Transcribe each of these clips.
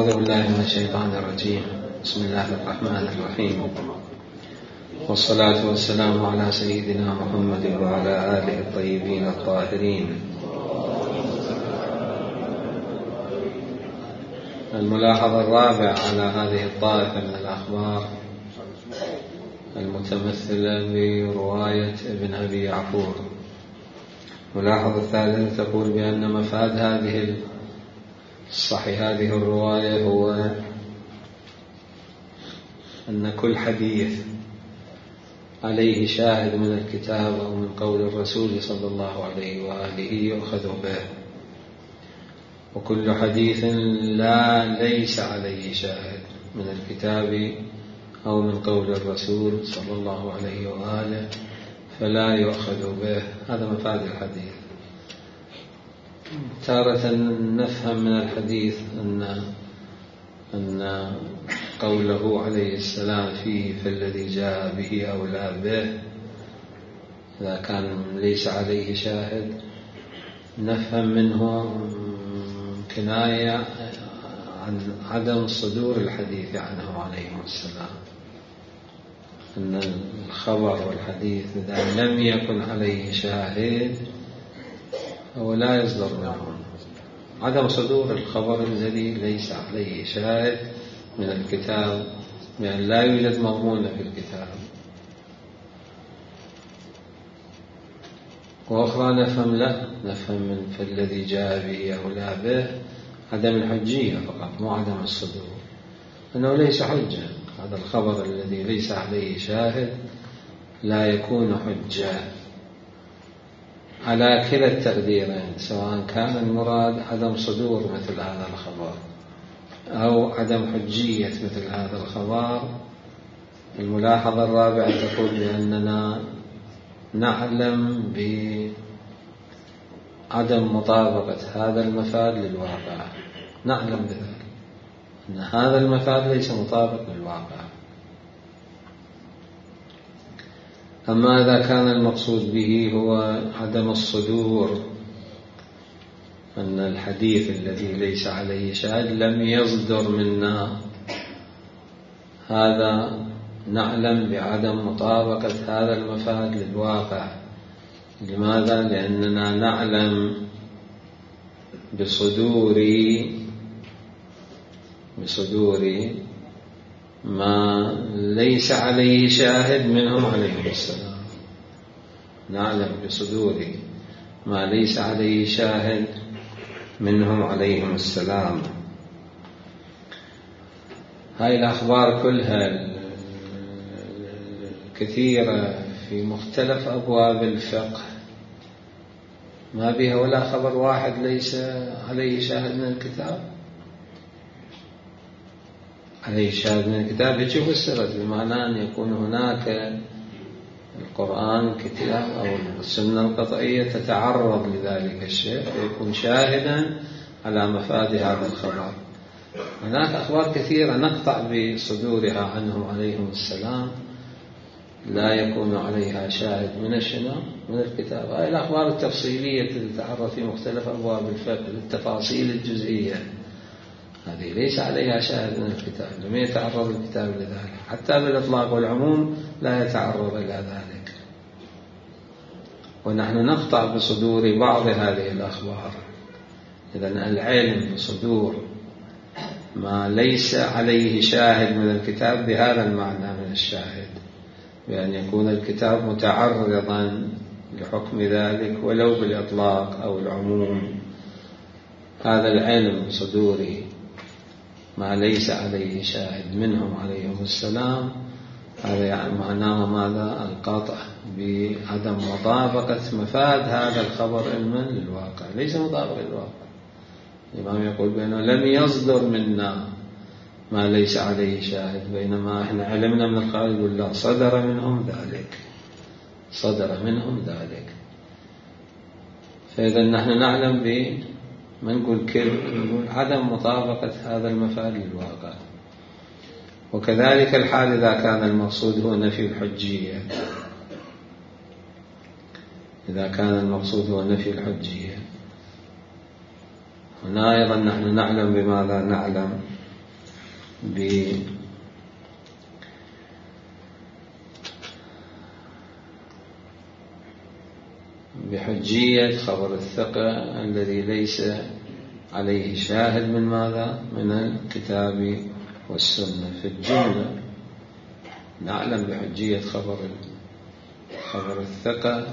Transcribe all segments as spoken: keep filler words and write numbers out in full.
أعوذ بالله من الشيطان الرجيم. بسم الله الرحمن الرحيم، والصلاة والسلام على سيدنا محمد وعلى آله الطيبين الطاهرين. الملاحظة الرابعة على هذه الطائفة من الأخبار المتمثلة برواية ابن أبي يعفور. الملاحظة الثالثة تقول بأن مفاد هذه الصحيح هذه الرواية هو أن كل حديث عليه شاهد من الكتاب أو من قول الرسول صلى الله عليه وآله يؤخذ به، وكل حديث لا ليس عليه شاهد من الكتاب أو من قول الرسول صلى الله عليه وآله فلا يؤخذ به. هذا مفاد الحديث. تارة نفهم من الحديث أن أن قوله عليه السلام فيه فالذي جاء به أولى به إذا كان ليس عليه شاهد، نفهم منه كناية عن عدم صدور الحديث عنه عليه السلام، أن الخبر والحديث إذا لم يكن عليه شاهد هو لا يصدر منه. عدم صدور الخبر الذي ليس عليه شاهد من الكتاب، يعني لا يوجد مضمون في الكتاب. وأخرى نفهم له نفهم من فالذي جاء به أولى به عدم الحجية فقط، مو عدم الصدور، أنه ليس حجة. هذا الخبر الذي ليس عليه شاهد لا يكون حجة على كلا التقديرين، سواء كان المراد عدم صدور مثل هذا الخبر أو عدم حجية مثل هذا الخبر. الملاحظة الرابعة تقول بأننا نعلم بعدم مطابقة هذا المفاد للواقع، نعلم بذلك أن هذا المفاد ليس مطابق للواقع. أما إذا كان المقصود به هو عدم الصدور، أن الحديث الذي ليس عليه شاهد لم يصدر منا، هذا نعلم بعدم مطابقة هذا المفاد للواقع. لماذا؟ لأننا نعلم بصدور بصدور ما ليس عليه شاهد منهم عليهم السلام، نعلم بصدور ما ليس عليه شاهد منهم عليهم السلام. هاي الأخبار كلها الكثيرة في مختلف أبواب الفقه ما بها ولا خبر واحد ليس عليه شاهد من الكتاب. عليه شاهد من الكتاب يجي فسرت بمعنى أن يكون هناك القرآن كتاب أو السنة القطعية تتعرض لذلك الشيء ويكون شاهدا على مفاد هذا الخبر. هناك أخبار كثيرة نقطع بصدورها عنهم عليهم السلام لا يكون عليها شاهد من الشنو من الكتاب. هذه الأخبار التفصيلية التي تتعرض في مختلف أبواب الفقه للتفاصيل الجزئية، هذه ليس عليها شاهد من الكتاب، لم يتعرض الكتاب لذلك، حتى بالإطلاق والعموم لا يتعرض إلى ذلك. ونحن نقطع بصدور بعض هذه الأخبار. إذن العلم بصدور ما ليس عليه شاهد من الكتاب بهذا المعنى من الشاهد، بأن يكون الكتاب متعرضا لحكم ذلك ولو بالإطلاق أو العموم. هذا العلم بصدور ما ليس عليه شاهد منهم عليهم السلام، هذا يعني معناه ماذا؟ القطع بعدم مطابقة مفاد هذا الخبر علما للواقع، ليس مطابق للواقع. الإمام يقول بأنه لم يصدر منا ما ليس عليه شاهد، بينما احنا علمنا من القائل يقول لا، صدر منهم ذلك، صدر منهم ذلك. فإذا نحن نعلم ب ما نقول كيف نقول عدم مطابقة هذا المفاد للواقع. وكذلك الحال إذا كان المقصود هو نفي الحجية، إذا كان المقصود هو نفي الحجية، هنا أيضا نحن نعلم بماذا نعلم بحجية خبر الثقة الذي ليس عليه شاهد من ماذا؟ من الكتاب والسنة. في الجملة نعلم بحجية خبر خبر الثقة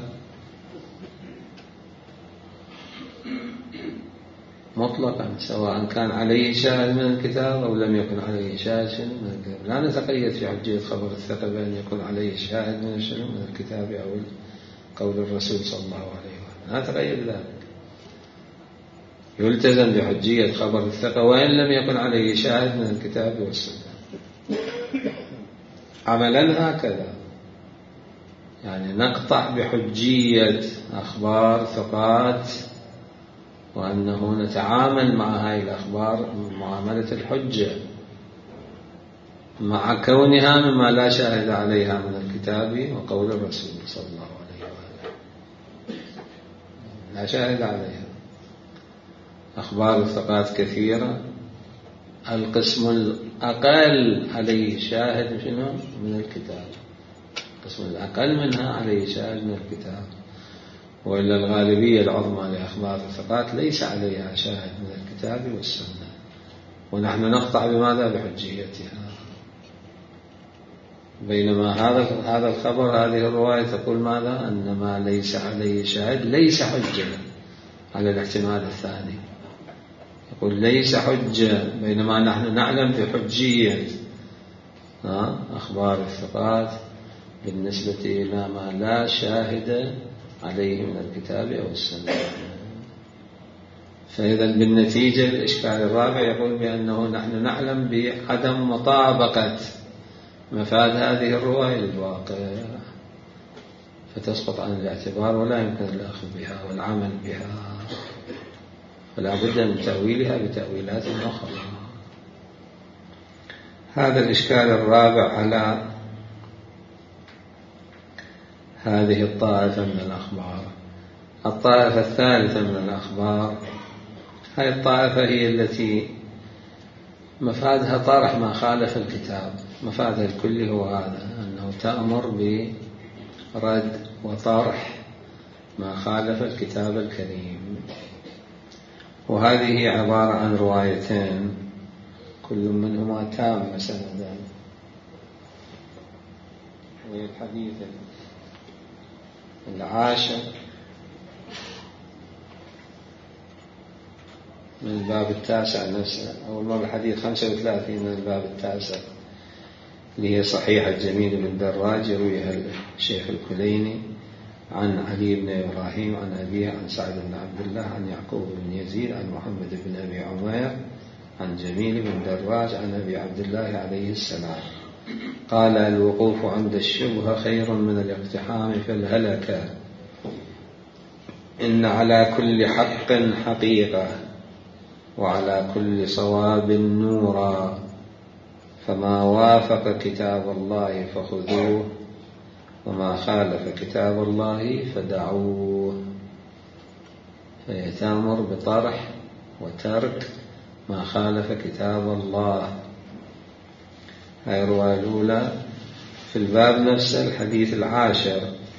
مطلقا، سواء كان عليه شاهد من الكتاب أو لم يكن عليه شاهد من الكتاب. لا نتقيد في حجية خبر الثقة بأن يكون عليه شاهد من الشنو من الكتاب أو قول الرسول صلى الله عليه وسلم، لا نتقيد ذلك. يلتزم بحجية خبر الثقة وإن لم يكن عليه شاهد من الكتاب والسنة. عملا هكذا، يعني نقطع بحجية أخبار ثقات وأنه نتعامل مع هذه الأخبار معاملة الحجة مع كونها مما لا شاهد عليها من الكتاب وقول الرسول صلى الله عليه وسلم، لا شاهد عليها. أخبار الثقات كثيرة، القسم الأقل عليه شاهد شنو من الكتاب، القسم الأقل منها عليه شاهد من الكتاب، وإلا الغالبية العظمى لأخبار الثقات ليس عليها شاهد من الكتاب والسنة، ونحن نقطع بماذا؟ بحجيتها. بينما هذا هذا الخبر، هذه الرواية تقول ماذا؟ أن ما ليس عليه شاهد ليس حجة على الاحتمال الثاني، يقول ليس حجة، بينما نحن نعلم بحجية أخبار الثقات بالنسبة إلى ما لا شاهد عليه من الكتاب أو السنة. فإذا بالنتيجة الإشكال الرابع يقول بأنه نحن نعلم بعدم مطابقة مفاد هذه الرواية للواقع، فتسقط عن الاعتبار ولا يمكن الأخذ بها والعمل بها، فلا بد من تأويلها بتأويلات أخرى. هذا الإشكال الرابع على هذه الطائفة من الأخبار. الطائفة الثالثة من الأخبار، هذه الطائفة هي التي مفادها طرح ما خالف الكتاب، مفادها الكلي هو هذا، أنه تأمر برد وطرح ما خالف الكتاب الكريم. وهذه عبارة عن روايتين كل منهما تام سندا، وهي الحديث العاشر من الباب التاسع نفسه، أو المرة الحديث خمسة وثلاثين من الباب التاسع، اللي هي صحيحة جميل بن دراج، يرويها الشيخ الكليني عن علي بن إبراهيم عن أبيه عن سعد بن عبد الله عن يعقوب بن يزيد عن محمد بن أبي عمير عن جميل بن دراج عن أبي عبد الله عليه السلام قال: الوقوف عند الشبهة خير من الاقتحام في الهلكة، إن على كل حق حقيقة وعلى كل صواب نورا، فما وافق كتاب الله فخذوه وما خالف كتاب الله فدعوه. فيتامر بطرح وترك ما خالف كتاب الله. هاي الرواية الأولى. في الباب نفسه الحديث العاشر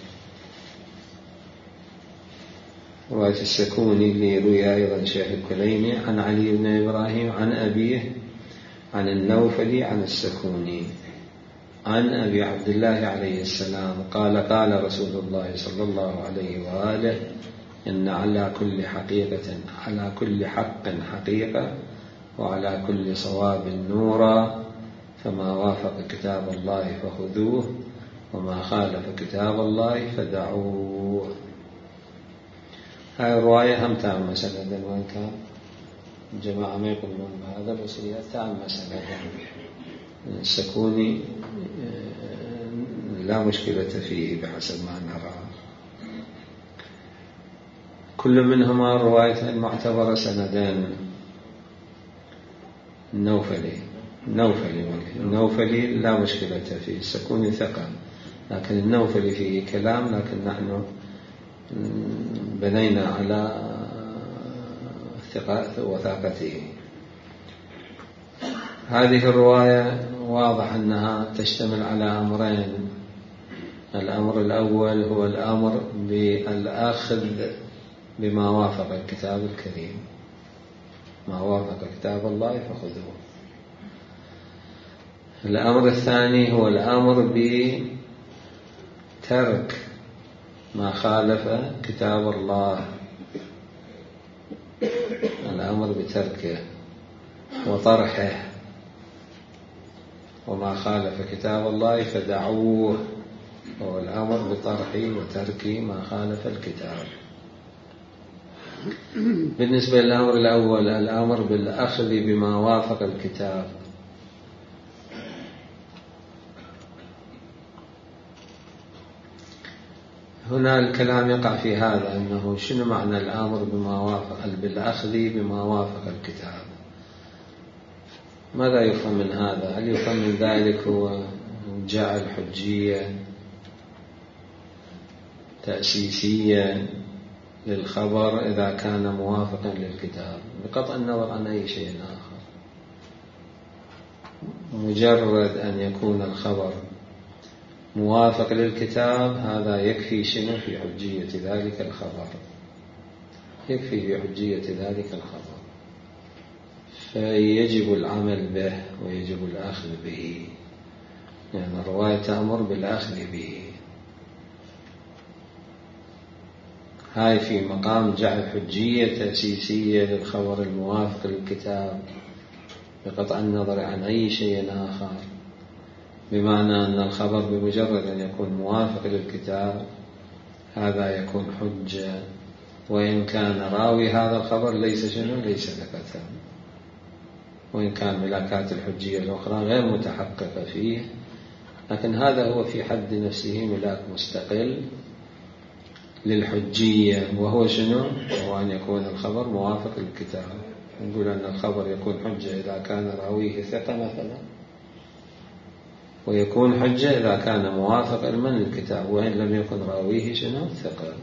رواية السكوني اللي يرويها أيضا الشيخ الكليني عن علي بن إبراهيم عن أبيه عن النوفلي عن السكوني عن أبي عبد الله عليه السلام قال: قال رسول الله صلى الله عليه وآله: إن على كل حقيقة على كل حق حقيقة وعلى كل صواب نورا، فما وافق كتاب الله فخذوه وما خالف كتاب الله فدعوه. هاي الرواية هم تامة سندا، وإن كان الجماعة ما يقولون بهذا، بس هي تامة سندا. السكوني لا مشكلة فيه بحسب ما نرى. كل منهما رواية معتبرة سندان. النوفلي النوفلي النوفلي لا مشكلة فيه، السكوني ثقة، لكن النوفلي فيه كلام، لكن نحن بنينا على وثاقته. هذه الرواية واضح أنها تشتمل على أمرين. الأمر الأول هو الأمر بالأخذ بما وافق الكتاب الكريم، ما وافق كتاب الله فخذوه. الأمر الثاني هو الأمر بترك ما خالف كتاب الله، الأمر بتركه وطرحه، وما خالف كتاب الله فدعوه، هو الأمر بطرح وترك ما خالف الكتاب. بالنسبة للأمر الأول، الأمر بالأخذ بما وافق الكتاب، هنا الكلام يقع في هذا، أنه شنو معنى الأمر بما وافق بالأخذ بما وافق الكتاب؟ ماذا يفهم من هذا؟ هل يفهم من ذلك هو جعل حجية تأسيسيا للخبر إذا كان موافقا للكتاب، بقطع النظر عن أي شيء آخر، مجرد أن يكون الخبر موافق للكتاب هذا يكفي شنو في حجية ذلك الخبر، يكفي في حجية ذلك الخبر، فيجب العمل به ويجب الأخذ به، يعني الرواية تأمر بالأخذ به. هاي في مقام جعل حجية تأسيسية للخبر الموافق للكتاب بقطع النظر عن أي شيء آخر، بمعنى أن الخبر بمجرد أن يكون موافق للكتاب هذا يكون حجة، وإن كان راوي هذا الخبر ليس شنو ليس ثقة، وإن كان ملاكات الحجية الأخرى غير متحققة فيه، لكن هذا هو في حد نفسه ملاك مستقل للحجية، وهو شنو؟ وهو أن يكون الخبر موافق للكتاب. نقول أن الخبر يكون حجة إذا كان راويه ثقة مثلا، ويكون حجة إذا كان موافق علما للكتاب وإن لم يكن راويه شنو ثقة.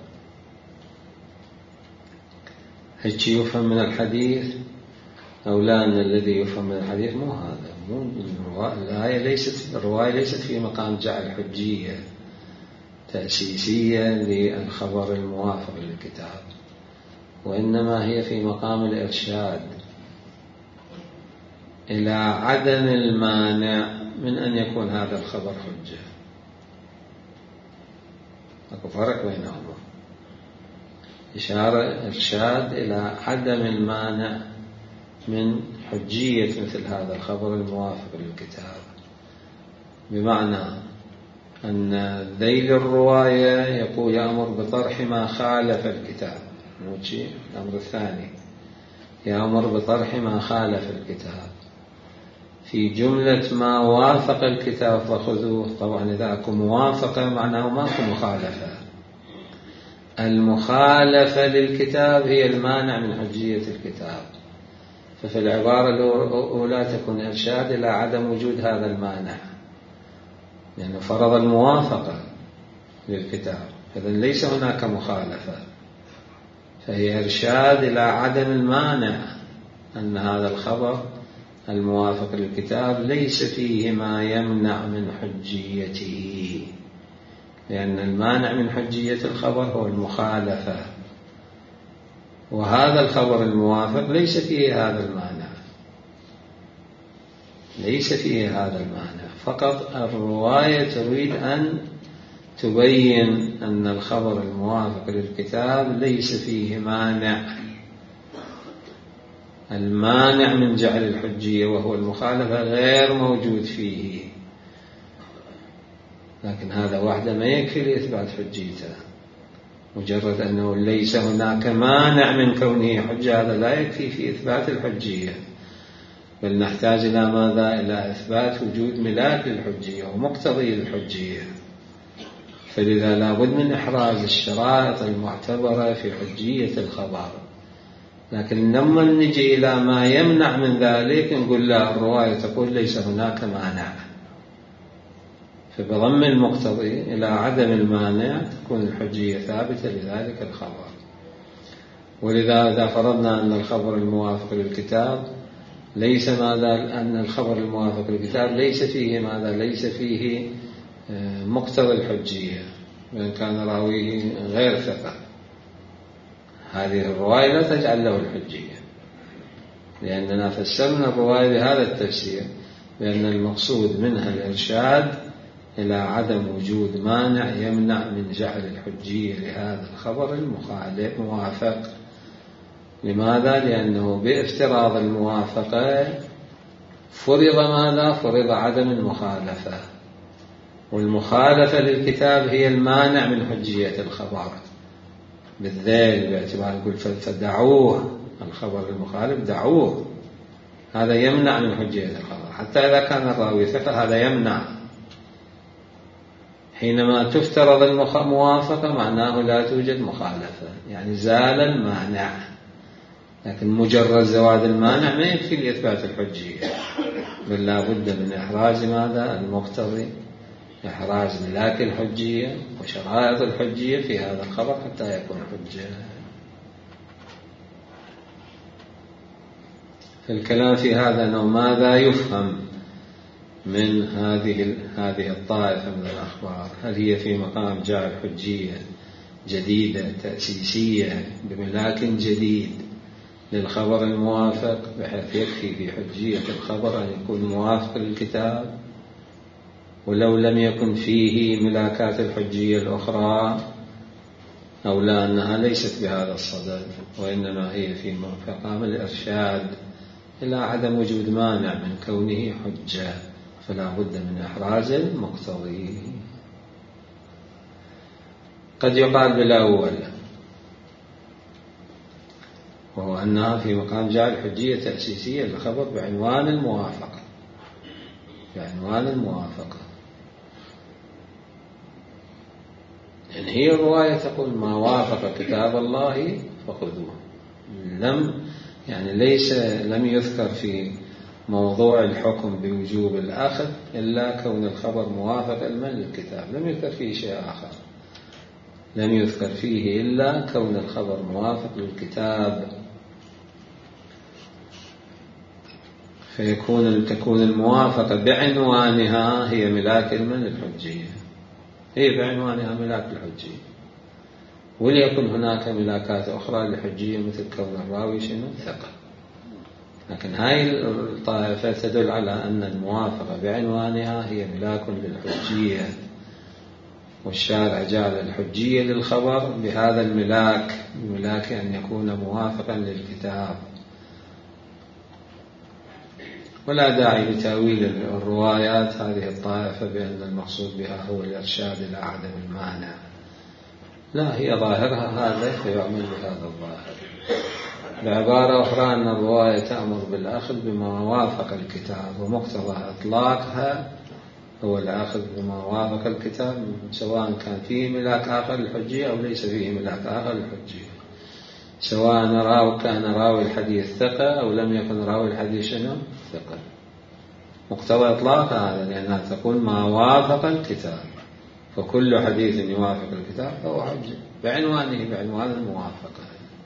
هيك يفهم من الحديث أو لا؟ أن الذي يفهم من الحديث مو هذا، مو الآية ليست الرواية ليست في مقام جعل حجية تأسيسية للخبر الموافق للكتاب، وإنما هي في مقام الإرشاد إلى عدم المانع من أن يكون هذا الخبر حجة. أكو فرق بينهما، إشارة إرشاد إلى عدم المانع من حجية مثل هذا الخبر الموافق للكتاب، بمعنى أن ذيل الرواية يقول يأمر بطرح ما خالف الكتاب، موشي الأمر الثاني يأمر بطرح ما خالف الكتاب، في جملة ما وافق الكتاب فخذوه. طبعا إذا أكو موافقة معناه ماكو مخالفة، المخالفة للكتاب هي المانع من حجية الكتاب، ففي العبارة الأولى تكون إرشاد إلى عدم وجود هذا المانع، لأنه يعني فرض الموافقة للكتاب، إذن ليس هناك مخالفة، فهي إرشاد إلى عدم المانع أن هذا الخبر الموافق للكتاب ليس فيه ما يمنع من حجيته، لأن المانع من حجية الخبر هو المخالفة، وهذا الخبر الموافق ليس فيه هذا المانع، ليس فيه هذا المانع، فقط الرواية تريد أن تبين أن الخبر الموافق للكتاب ليس فيه مانع، المانع من جعل الحجية وهو المخالفة غير موجود فيه، لكن هذا وحده ما يكفي لإثبات حجيته، مجرد أنه ليس هناك مانع من كونه حجة هذا لا يكفي في إثبات الحجية، بل نحتاج إلى ماذا؟ إلى إثبات وجود ملاك للحجية ومقتضي للحجية، فلذا لابد من إحراز الشرائط المعتبرة في حجية الخبر. لكن لما نجي إلى ما يمنع من ذلك نقول لا، الرواية تقول ليس هناك مانع، فبضم المقتضي إلى عدم المانع تكون الحجية ثابتة لذلك الخبر. ولذا إذا فرضنا أن الخبر الموافق للكتاب ليس ماذا أن الخبر الموافق للكتاب ليس فيه ماذا ليس فيه مقتضى الحجية، وإن كان راويه غير ثقة. هذه الرواية لا تجعل له الحجية، لأننا فسرنا الرواية بهذا التفسير، بأن المقصود منها الإرشاد إلى عدم وجود مانع يمنع من جعل الحجية لهذا الخبر المخالف موافق. لماذا؟ لأنه بافتراض الموافقة فرض ماذا؟ فرض عدم المخالفة، والمخالفة للكتاب هي المانع من حجية الخبر بالذيل، باعتبار يقول فدعوه الخبر المخالف دعوه، هذا يمنع من حجية الخبر. حتى إذا كان الراوي ثقة هذا يمنع. حينما تفترض الموافقة معناه لا توجد مخالفة، يعني زال المانع. لكن مجرد زوال المانع ما يكفي لإثبات الحجية، بل لا بد من إحراز ماذا؟ المقتضي، إحراز ملاك الحجية وشرائط الحجية في هذا الخبر حتى يكون حجة. الكلام في هذا أنه ماذا يفهم من هذه هذه الطائفة من الأخبار؟ هل هي في مقام جعل حجية جديدة تأسيسية بملاك جديد للخبر الموافق، بحيث يكفي في حجية الخبر أن يكون موافق للكتاب ولو لم يكن فيه ملاكات الحجية الأخرى، أو لا أنها ليست بهذا الصدد، وإنما هي في مقام الإرشاد إلى عدم وجود مانع من كونه حجة، فلا بد من إحراز المقتضي. قد يقال بالأول، وهو أنها في مقام جعل حجية تأسيسية للخبر بعنوان الموافقة، بعنوان الموافقة. يعني هي الرواية تقول ما وافق كتاب الله فخذوه، لم يعني ليس لم يذكر في موضوع الحكم بوجوب الأخذ إلا كون الخبر موافق علما للكتاب، لم يذكر فيه شيء آخر، لم يذكر فيه إلا كون الخبر موافق للكتاب. فيكون تكون الموافقة بعنوانها هي ملاك علما للحجية، هي بعنوانها ملاك الحجية، وليكن هناك ملاكات أخرى للحجية مثل كون الراوي شنو ثقة. لكن هاي الطائفة تدل على أن الموافقة بعنوانها هي ملاك للحجية، والشارع جعل الحجية للخبر بهذا الملاك، الملاك أن يكون موافقا للكتاب. ولا داعي لتأويل الروايات هذه الطائفة بأن المقصود بها هو الإرشاد إلى عدم المانع، لا، هي ظاهرها هذا فيعمل بهذا الظاهر. بعبارة أخرى أن الرواية تأمر بالأخذ بما وافق الكتاب، ومقتضى إطلاقها هو الأخذ بما وافق الكتاب، سواء كان فيه ملاك آخر للحجية أو ليس فيه ملاك آخر للحجية، سواء راو كان راوي الحديث ثقة أو لم يكن راوي الحديث شنو ثقة. مقتضى إطلاق هذا لأنها تقول ما وافق الكتاب، فكل حديث يوافق الكتاب فهو حجة بعنوانه، بعنوان الموافقة.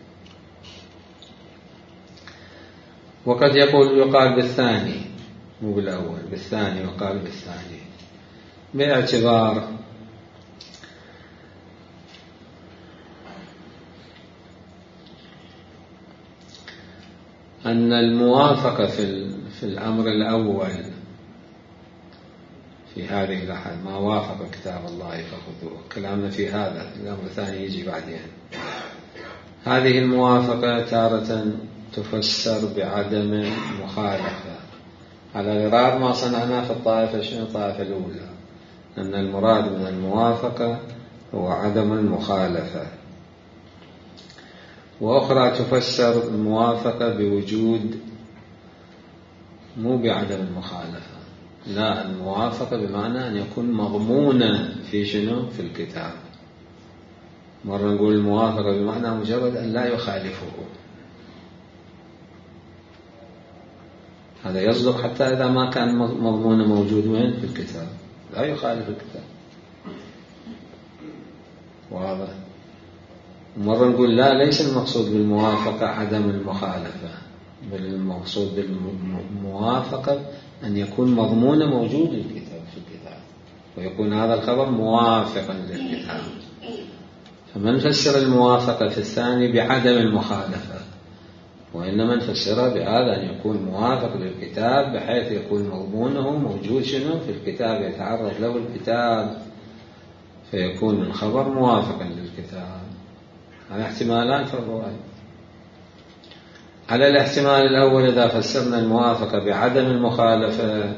وقد يقول يقال بالثاني مو بالأول، بالثاني، وقال بالثاني باعتبار أن الموافقة في في الأمر الأول في هذه الأحد ما وافق كتاب الله فخذوه، كلامنا في هذا. الأمر الثاني يجي بعدين. هذه الموافقة تارة تفسر بعدم مخالفة، على غرار ما صنعنا في الطائفة شنو الطائفة الأولى، أن المراد من الموافقة هو عدم المخالفة. وأخرى تفسر الموافقة بوجود، مو بعدم المخالفة، لا، الموافقة بمعنى أن يكون مضمونا في شنو في الكتاب. مرة نقول الموافقة بمعنى مجرد أن لا يخالفه، هذا يصدق حتى إذا ما كان مضمون موجود وين في الكتاب، لا يخالف الكتاب، واضح. مرة نقول لا، ليس المقصود بالموافقة عدم المخالفة، بالمقصود بالموافقة أن يكون مضمون موجود للكتاب في الكتاب، ويكون هذا الخبر موافقا للكتاب. فما نفسر الموافقة في الثاني بعدم المخالفة، وإنما نفسرها بهذا أن يكون موافق للكتاب بحيث يكون مضمونه موجود شنو في الكتاب، يتعرض له الكتاب فيكون الخبر موافقا للكتاب. هذا احتمالان في الرواية. على الاحتمال الأول إذا فسرنا الموافقة بعدم المخالفة،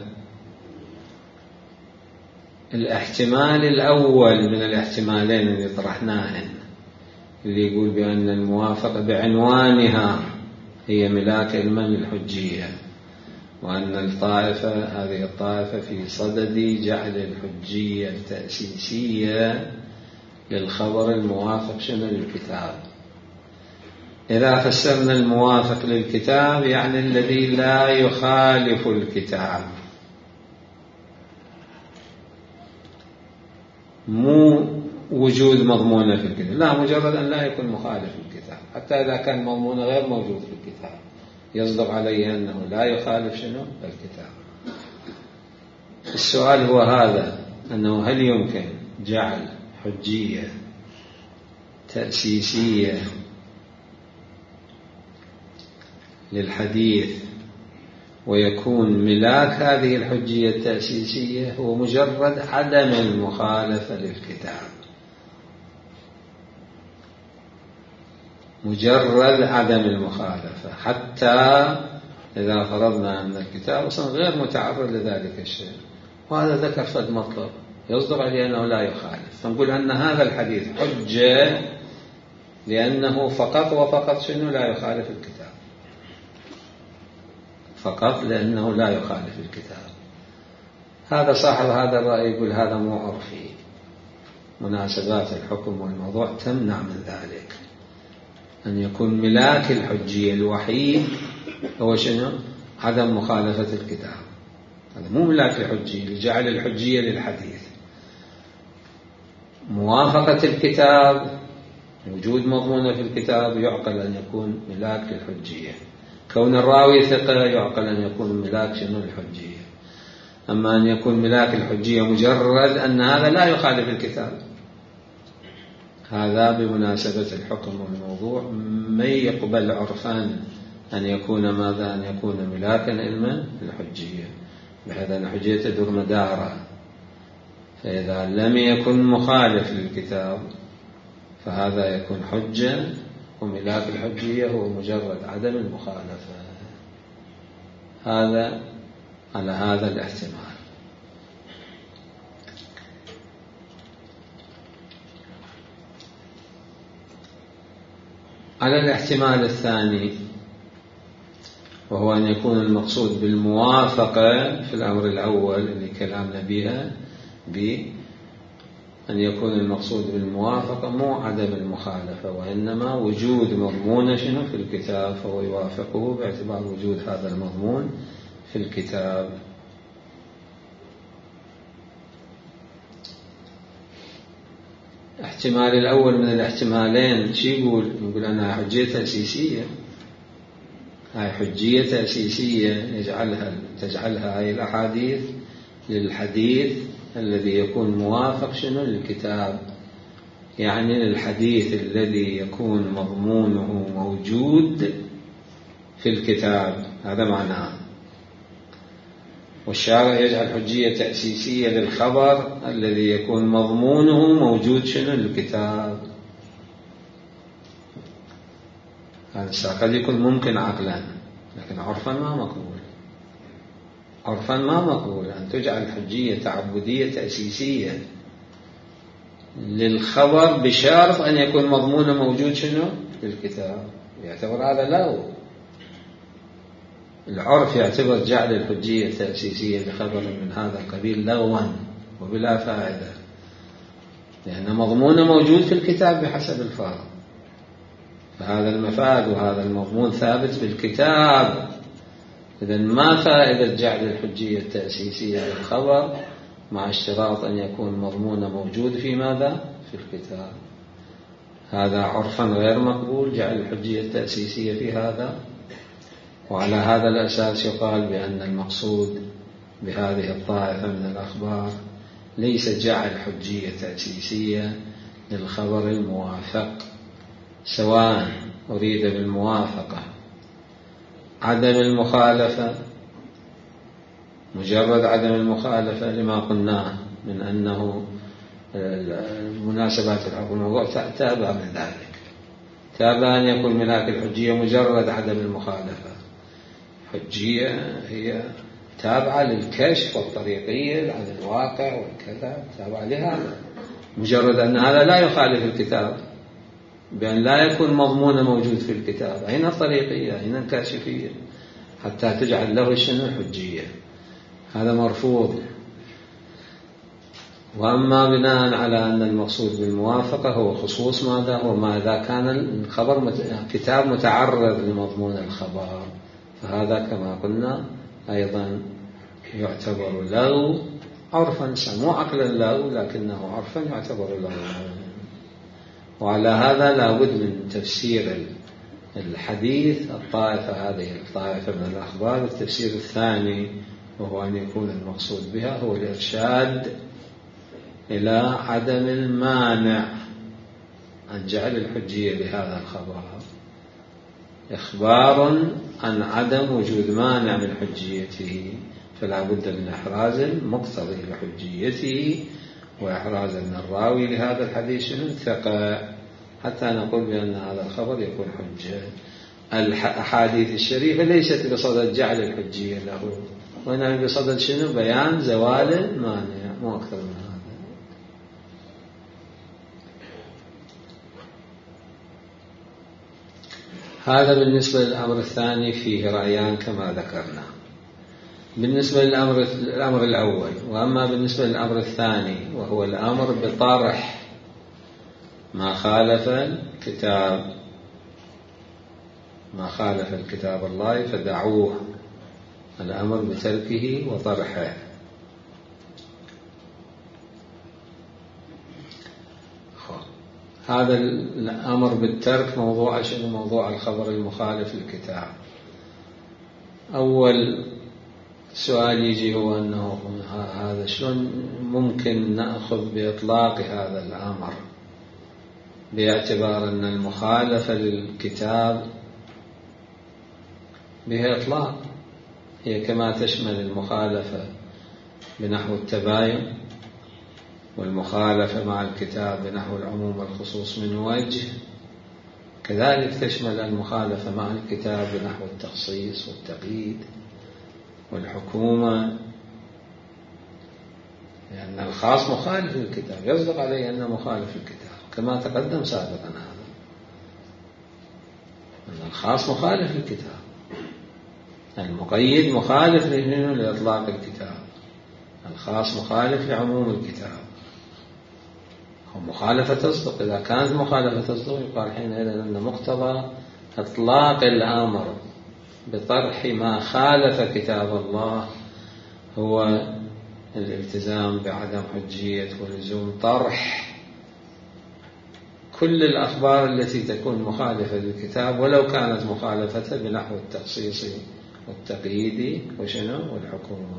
الاحتمال الأول من الاحتمالين اللي طرحناهن اللي يقول بأن الموافقة بعنوانها هي ملاك المن الحجية، وأن الطائفة هذه الطائفة في صدد جعل الحجية التأسيسية للخبر الموافق شنو للكتاب. إذا فسرنا الموافق للكتاب يعني الذي لا يخالف الكتاب، مو وجود مضمونه في الكتاب، لا، مجرد أن لا يكون مخالف الكتاب. حتى إذا كان مضمونه غير موجود في الكتاب يصدق عليه أنه لا يخالف شنو الكتاب. السؤال هو هذا، أنه هل يمكن جعل حجية تأسيسية للحديث ويكون ملاك هذه الحجية التأسيسية هو مجرد عدم المخالفة للكتاب، مجرد عدم المخالفة، حتى إذا فرضنا أن الكتاب أصلا غير متعرض لذلك الشيء، وهذا ذكر فد مطلب يصدق عليه أنه لا يخالف، فنقول أن هذا الحديث حجة لأنه فقط وفقط شنو لا يخالف الكتاب، فقط لأنه لا يخالف الكتاب. هذا صاحب هذا الرأي يقول هذا مو عرفي، مناسبات الحكم والموضوع تمنع من ذلك، أن يكون ملاك الحجية الوحيد هو شنو عدم مخالفة الكتاب. هذا مو ملاك الحجية لجعل الحجية للحديث. موافقة الكتاب، وجود مضمونه في الكتاب، يعقل أن يكون ملاك للحجية. كون الراوي ثقة يعقل أن يكون ملاك شنو الحجية. أما أن يكون ملاك الحجية مجرد أن هذا لا يخالف الكتاب، هذا بمناسبة الحكم والموضوع من يقبل عرفان أن يكون ماذا أن يكون ملاكا علما للحجية، بحيث أن الحجية تدور مدارها. فإذا لم يكن مخالف للكتاب فهذا يكون حجة، وملاك الحجية هو مجرد عدم المخالفة. هذا على هذا الاحتمال. على الاحتمال الثاني، وهو أن يكون المقصود بالموافقة في الأمر الأول اللي كلامنا بها بأن يكون المقصود بالموافقة مو عدم المخالفة، وإنما وجود مضمون شنو في الكتاب، فهو يوافقه باعتبار وجود هذا المضمون في الكتاب. احتمال الأول من الاحتمالين شو يقول؟ يقول أنها حجية تأسيسية، هاي حجية تأسيسية يجعلها تجعلها هاي الأحاديث للحديث الذي يكون موافق شنو للكتاب، يعني للحديث الذي يكون مضمونه موجود في الكتاب، هذا معناه. والشارع يجعل حجية تأسيسية للخبر الذي يكون مضمونه موجود شنو للكتاب. هذا قد يكون ممكن عقلا، لكن عرفا ما مقبول. عرفا ما مقبول أن تجعل حجية تعبدية تأسيسية للخبر بشرط أن يكون مضمونه موجود شنو للكتاب. يعتبر هذا لو العرف يعتبر جعل الحجية التأسيسية لخبر من هذا القبيل لغوا وبلا فائدة، لأن مضمونه موجود في الكتاب بحسب الفرض، فهذا المفاد وهذا المضمون ثابت في الكتاب. إذن ما فائدة جعل الحجية التأسيسية للخبر مع اشتراط أن يكون مضمونه موجود في ماذا؟ في الكتاب. هذا عرفا غير مقبول جعل الحجية التأسيسية في هذا وعلى هذا الأساس يقال بأن المقصود بهذه الطائفة من الأخبار ليس جعل حجية تأسيسية للخبر الموافق، سواء أريد بالموافقة عدم المخالفة، مجرد عدم المخالفة لما قلناه من أنه مناسبات الحكم الموضوع تابع من ذلك، تابع أن يكون ملاك الحجية مجرد عدم المخالفة. حجية هي تابعة للكشف والطريقية عن الواقع والكذا، تابعة لهذا، مجرد أن هذا لا يخالف الكتاب، بأن لا يكون مضمون موجود في الكتاب. أين الطريقية؟ أين الكاشفية حتى تجعل له شنو حجية؟ هذا مرفوض. وأما بناء على أن المقصود بالموافقة هو خصوص ماذا؟ وما إذا كان الخبر مت... كتاب متعرض لمضمون الخبر، فهذا كما قلنا أيضا يعتبر له عرفا، مو عقلا له لكنه عرفا يعتبر له. وعلى هذا لا بد من تفسير الحديث الطائفة هذه الطائفة من الأخبار. التفسير الثاني وهو أن يكون المقصود بها هو الإرشاد إلى عدم المانع عن جعل الحجية لهذا الخبر، إخبار عن عدم وجود مانع من حجيته، فلا بد من إحراز مقتضي لحجيته وإحراز من الراوي لهذا الحديث ثقة حتى نقول بأن هذا الخبر يكون حجة. الأحاديث الشريفة ليست بصدد جعل الحجية له، وإنما بصدد شنو؟ بيان زوال المانع، مو أكثر من هذا. هذا بالنسبة للأمر الثاني فيه رأيان كما ذكرنا بالنسبة للأمر الأمر الأول. وأما بالنسبة للأمر الثاني وهو الأمر بطرح ما خالف الكتاب ما خالف الكتاب الله فدعوه، الأمر بتركه وطرحه. هذا الأمر بالترك موضوع شنو؟ موضوع الخبر المخالف للكتاب. أول سؤال يجي هو أنه هذا شلون ممكن نأخذ بإطلاق هذا الأمر، باعتبار أن المخالفة للكتاب بها إطلاق، هي كما تشمل المخالفة بنحو التباين والمخالفة مع الكتاب بنحو العموم والخصوص من وجه، كذلك تشمل المخالفة مع الكتاب بنحو التخصيص والتقييد والحكومة، لأن يعني الخاص مخالف للكتاب، يصدق عليه أنه مخالف للكتاب كما تقدم سابقا هذا، أن الخاص مخالف للكتاب، المقيد مخالف لإطلاق الكتاب، الخاص مخالف لعموم الكتاب. مخالفة تصدق، إذا كانت مخالفة تصدق يقال حينئذ أن مقتضى إطلاق الأمر بطرح ما خالف كتاب الله هو الالتزام بعدم حجية ولزوم طرح كل الأخبار التي تكون مخالفة للكتاب ولو كانت مخالفة بنحو التخصيص والتقييد وشنو والحكومة.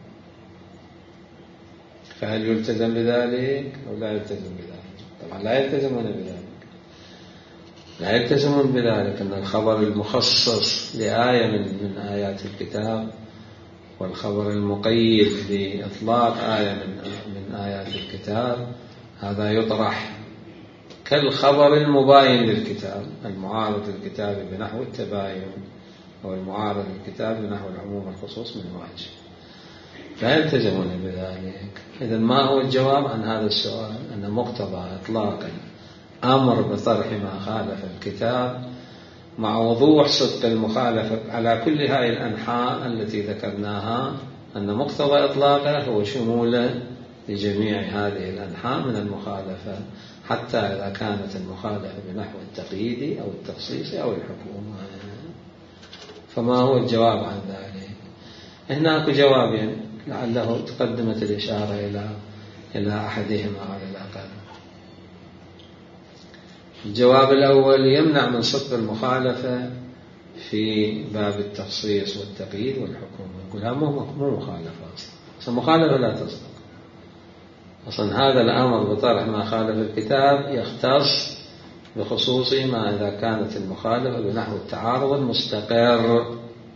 فهل يلتزم بذلك أو لا يلتزم بذلك؟ طبعا لا يلتزمون بذلك، لا يلتزمون بذلك أن الخبر المخصص لآية من, من آيات الكتاب والخبر المقيد لإطلاق آية من, من آيات الكتاب هذا يطرح كالخبر المباين للكتاب، المعارض للكتاب بنحو التباين أو المعارض للكتاب بنحو العموم والخصوص من وجه، لا يلتزمون بذلك. إذن ما هو الجواب عن هذا السؤال؟ أن مقتضى إطلاق أمر بطرح ما خالف الكتاب مع وضوح صدق المخالفة على كل هذه الأنحاء التي ذكرناها، أن مقتضى إطلاقه هو شموله لجميع هذه الأنحاء من المخالفة، حتى إذا كانت المخالفة بنحو التقييد أو التخصيص أو الحكومة. فما هو الجواب عن ذلك؟ هناك جوابين لعله تقدمت الإشارة إلى إلى أحدهما على الأقل. الجواب الأول يمنع من صدق المخالفة في باب التخصيص والتقييد والحكومة، يقول هذا مو مخالفة أصلا، أصلا مخالفة لا تصدق. أصلا هذا الأمر بطرح ما خالف الكتاب يختص بخصوص ما إذا كانت المخالفة بنحو التعارض المستقر،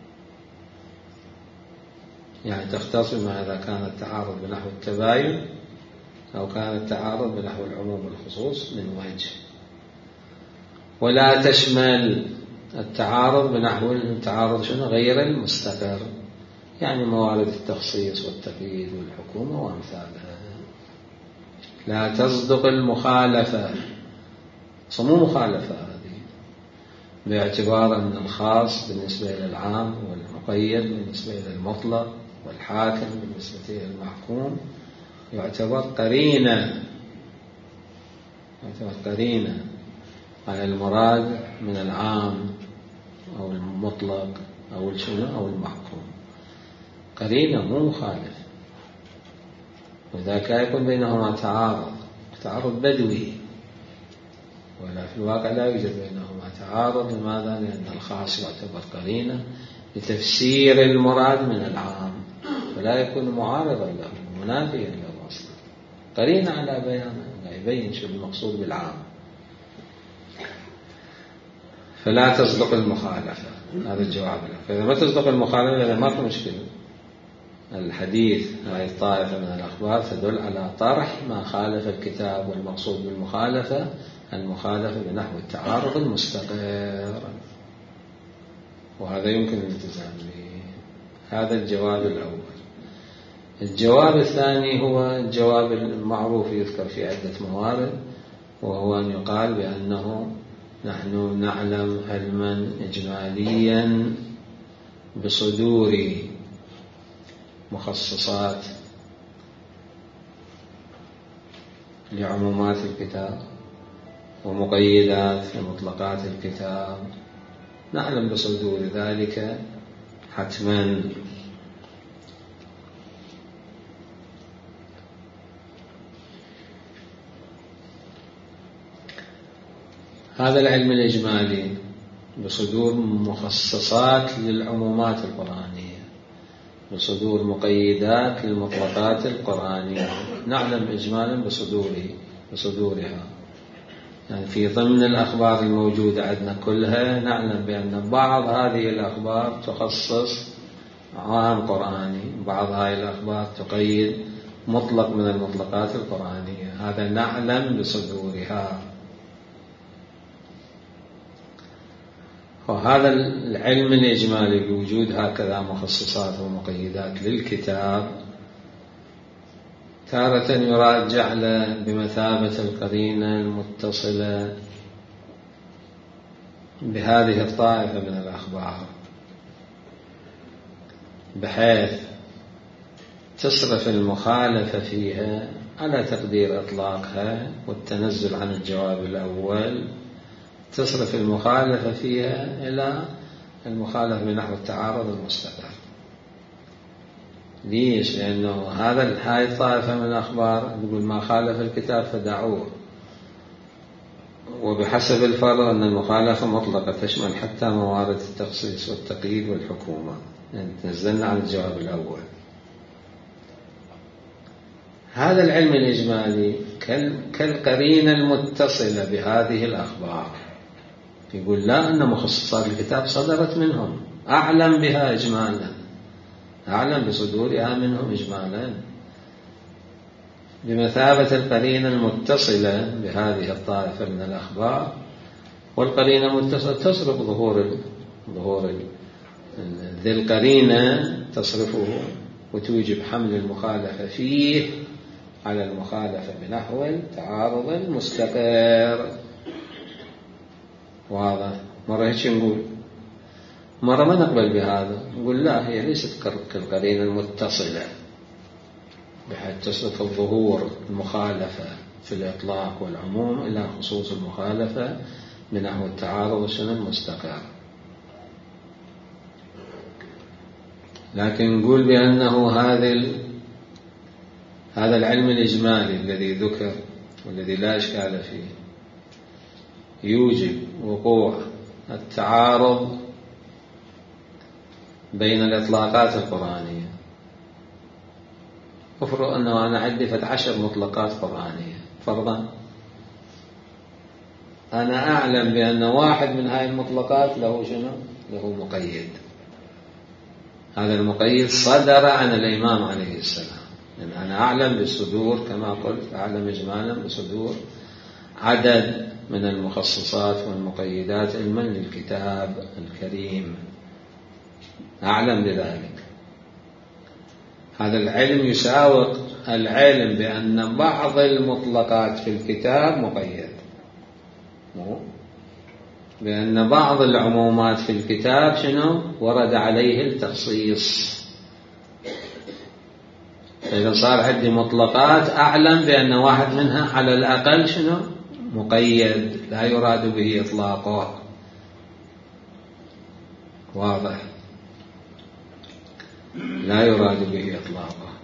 يعني تختص بما إذا كان التعارض بنحو التباين أو كان التعارض بنحو العموم والخصوص من وجه، ولا تشمل التعارض بنحو التعارض شنو غير المستقر، يعني موارد التخصيص والتقييد والحكومة وأمثالها. لا تصدق المخالفة، صمو مخالفة هذه، باعتبار أن الخاص بالنسبة إلى العام والمقيد بالنسبة إلى المطلق والحاكم بالنسبة إلى المحكوم يعتبر قرينة، يعتبر قرينة على المراد من العام أو المطلق أو الشنو أو المحكوم، قرينة مو مخالف. وذاك يكون بينهما تعارض، تعارض بدوي، ولا في الواقع لا يوجد بينهما تعارض. لماذا؟ لأن الخاص يعتبر قرينة لتفسير المراد من العام، فلا يكون معارضا له منافيا له أصلا، قرينة على بيانه لا يبين شو المقصود بالعام. فلا تصدق المخالفة، هذا الجواب له. فإذا ما تصدق المخالفة إذا ما في مشكلة. الحديث هذه الطائفة من الأخبار تدل على طرح ما خالف الكتاب، والمقصود بالمخالفة المخالفة بنحو التعارض المستقر، وهذا يمكن الالتزام به. هذا الجواب الأول. الجواب الثاني هو الجواب المعروف يذكر في عدة موارد، وهو أن يقال بأنه نحن نعلم علما إجماليا بصدور مخصصات لعمومات الكتاب ومقيدات لمطلقات الكتاب، نعلم بصدور ذلك حتما. هذا العلم الإجمالي بصدور مخصصات للعمومات القرآنية، بصدور مقيدات للمطلقات القرآنية، نعلم إجمالا بصدوره بصدورها. يعني في ضمن الأخبار الموجودة عندنا كلها نعلم بأن بعض هذه الأخبار تخصص عام قرآني، بعض هذه الأخبار تقيد مطلق من المطلقات القرآنية، هذا نعلم بصدورها. وهذا العلم الإجمالي بوجود هكذا مخصصات ومقيدات للكتاب تارة يراد جعله بمثابة القرينة المتصلة بهذه الطائفة من الأخبار، بحيث تصرف المخالفة فيها على تقدير إطلاقها والتنزل عن الجواب الأول، تصرف المخالفة فيها إلى المخالفة بنحو التعارض المستقر. ليش؟ لأنه هذا هاي الطائفة من الأخبار يقول ما خالف الكتاب فدعوه، وبحسب الفرض أن المخالفة مطلقة تشمل حتى موارد التخصيص والتقييد والحكومة، يعني تنزلنا عن الجواب الأول. هذا العلم الإجمالي كالقرينة المتصلة بهذه الأخبار، يقول لا أن مخصصات الكتاب صدرت منهم، أعلم بها إجمالا، أعلم بصدورها منهم إجمالا، بمثابة القرينة المتصلة بهذه الطائفة من الأخبار. والقرينة المتصلة تصرف ظهور ظهور ذي القرينة تصرفه وتوجب حمل المخالفة فيه على المخالفة بنحو التعارض المستقر. واضح؟ مرة هيك نقول، مرة ما نقبل بهذا، نقول لا، هي ليست كالقرينة المتصلة بحيث تصرف الظهور المخالفة في الإطلاق والعموم إلى خصوص المخالفة بنحو التعارض المستقر. لكن نقول بأنه هذا هذا العلم الإجمالي الذي ذكر والذي لا إشكال فيه يوجب وقوع التعارض بين الإطلاقات القرآنية. أفرض أنه أنا عندي فت عشر مطلقات قرآنية فرضا، أنا أعلم بأن واحد من هذه المطلقات له شنو؟ له مقيد. هذا المقيد صدر عن الإمام عليه السلام. يعني أنا أعلم بالصدور كما قلت، أعلم إجمالا بصدور عدد من المخصصات والمقيدات علما للكتاب الكريم، أعلم بذلك. هذا العلم يساوق العلم بأن بعض المطلقات في الكتاب مقيد، بأن بعض العمومات في الكتاب شنو؟ ورد عليه التخصيص. إذا صار عندي مطلقات أعلم بأن واحد منها على الأقل شنو؟ مقيد، لا يراد به إطلاقه. واضح؟ لا يراد به إطلاقه.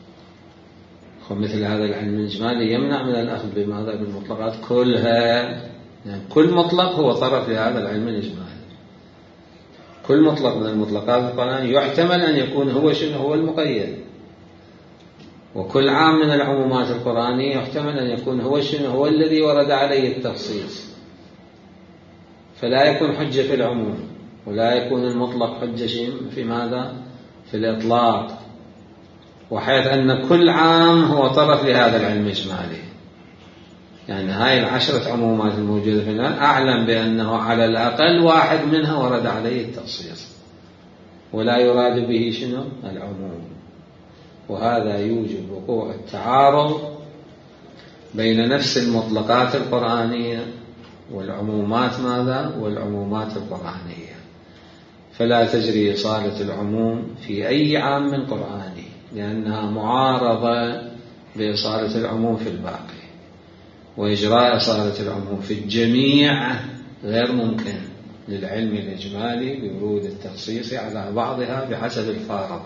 مثل هذا العلم الإجمالي يمنع من الأخذ بماذا؟ بالمطلقات كلها. يعني كل مطلق هو طرف لهذا العلم الإجمالي. كل مطلق من المطلقات القرآنية يحتمل أن يكون هو شنو؟ هو المقيد. وكل عام من العمومات القرآنية يحتمل أن يكون هو شنو؟ هو الذي ورد عليه التخصيص. فلا يكون حجة في العموم، ولا يكون المطلق حجة في ماذا؟ في الإطلاق. وحيث أن كل عام هو طرف لهذا العلم الإجمالي. يعني هاي العشرة عمومات الموجودة في الآن أعلم بأنه على الأقل واحد منها ورد عليه التخصيص، ولا يراد به شنو؟ العموم. وهذا يوجب وقوع التعارض بين نفس المطلقات القرآنية والعمومات ماذا؟ والعمومات القرآنية. فلا تجري إصالة العموم في أي عام من قرآني، لأنها معارضة بإصالة العموم في الباقي. وإجراء إصالة العموم في الجميع غير ممكن للعلم الإجمالي بورود التخصيص على بعضها بحسب الفارق.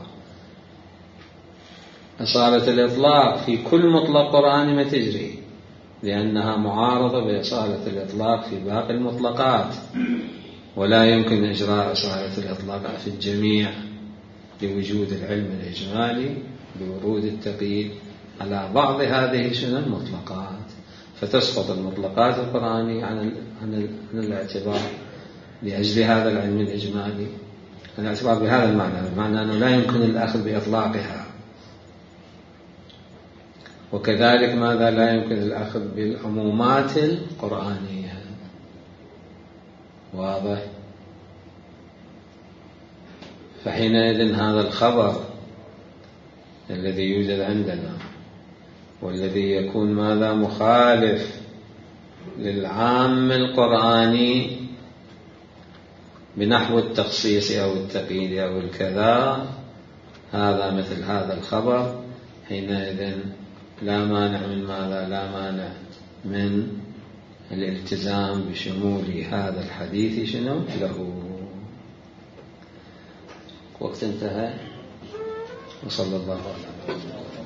إصالة الإطلاق في كل مطلق قرآني ما تجري، لأنها معارضة بإصالة الإطلاق في باقي المطلقات. ولا يمكن إجراء إصالة الإطلاق في الجميع لوجود العلم الإجمالي بورود التقييد على بعض هذه شنو المطلقات، فتسقط المطلقات القرآنية عن عن الاعتبار لأجل هذا العلم الإجمالي. الاعتبار بهذا المعنى، بمعنى أنه لا يمكن الأخذ بإطلاقها. وكذلك ماذا؟ لا يمكن الأخذ بالعمومات القرآنية. واضح؟ فحينئذ هذا الخبر الذي يوجد عندنا والذي يكون ماذا؟ مخالف للعام القرآني بنحو التخصيص أو التقييد أو الكذا، هذا مثل هذا الخبر، حينئذ لا مانع من ماذا؟ لا مانع من الالتزام بشمول هذا الحديث شنو له. وقت انتهى، وصلى الله عليه وسلم.